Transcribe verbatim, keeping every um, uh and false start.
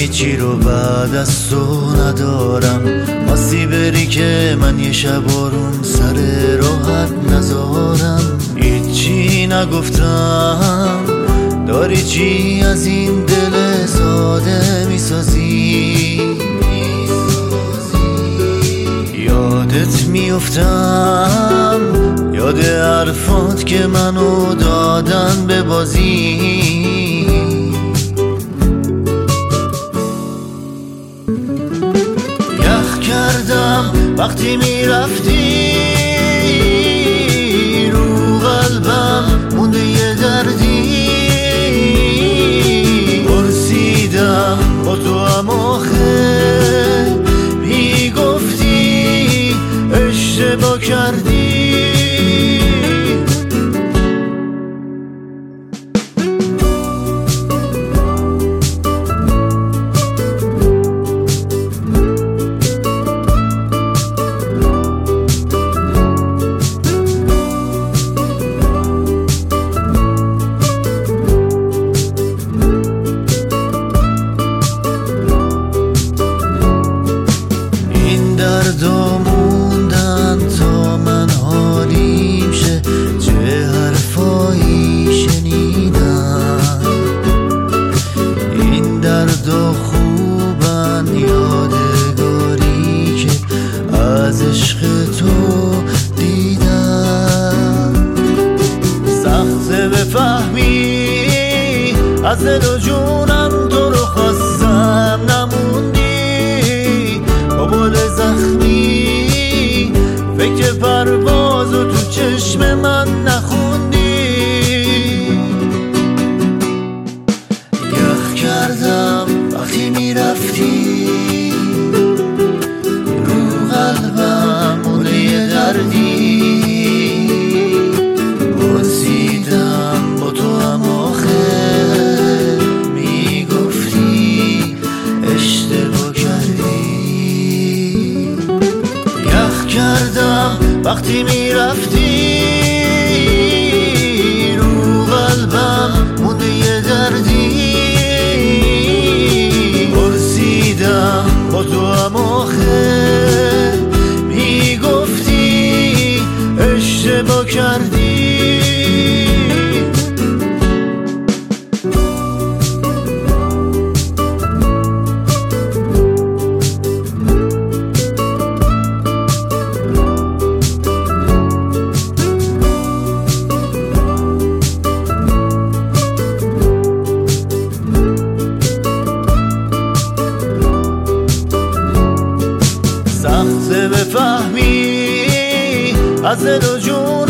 هیچی رو بعد از تو ندارم. خواستی بری که من یه شب آروم سر راحت نذارم. هیچی نگفتم، داری چی از این دل ساده میسازی؟ یادت میفتم، یاد حرفات که منو دادن به بازی. یخ کردم وقتی میرفتی، رو قلبم مونده یه دردی. پرسیدم با تو هم آخه میگفتی اشتباه کردی. دردا موندن تا من حالیم شه، چه حرفایی شنیدم. این دردا خوبن، یادگاری که از عشق تو دیدم. سخته بفهمی از دل و جونم تو رو خواستم، نموندی بابل زخمی. فکر پروازو تو چشم من نخوندی. یخ کردم وقتی میرفتی، رو قلبم مونده یه دردی. پرسیدم با تو هم آخه میگفتی اشتباه کردی. یخ کردم وقتی میرفتی، رو قلبم مونده یه دردی. پرسیدم با تو هم آخه میگفتی اشتباه کردی. سخته بفهمی از دل و جون